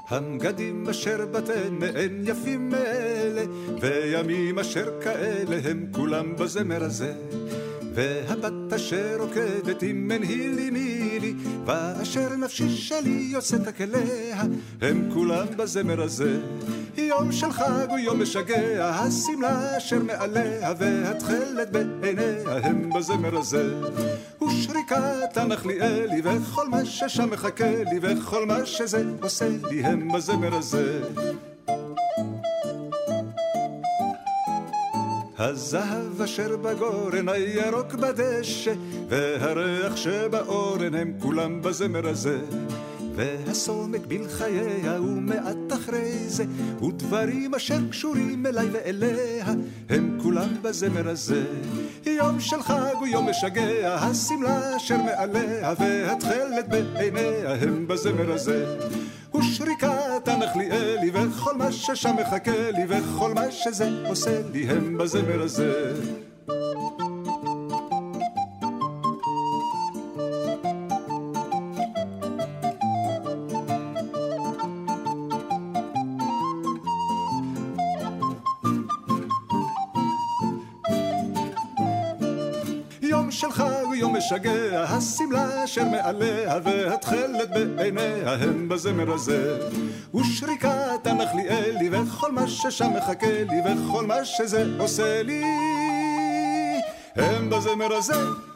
המגדים אשר בתן אין יפים מאלה, וימים אשר כאלה הם כולם בזמר הזה. והבת אשר רוקדת עם מנהילי מילי, ואשר נפשי שלי יוצאת כליה, הם כולם בזמר הזה. יום של חג הוא יום משגע, השמלה אשר מעליה והתכלת בעיניה, הם בזמר הזה. ושריקת הנחליאלי וכל מה ששם מחכה לי, וכל מה שזה עושה לי, הם בזמר הזה. הזהב אשר בגורן, הירוק בדשא, והריח שבאורן, הם כולם בזמר הזה. והסומק בלחייה ומעט אחרי זה, ודברים אשר קשורים אליי ואליה, הם כולם בזמר הזה. יום של חג הוא יום משגע, השמלה אשר מעליה והתכלת בעיניה, הם בזמר הזה. ושריקת הנחליאלי וכל מה ששם מחכה לי, וכל מה שזה עושה לי, הם בזמר הזה. יום של חג הוא יום משגע, השמלה אשר מעליה והתכלת בעיניה, הם בזמר הזה. ושריקת הנחליאלי וכל מה ששם מחכה לי, וכל מה שזה עושה לי, הם בזמר הזה.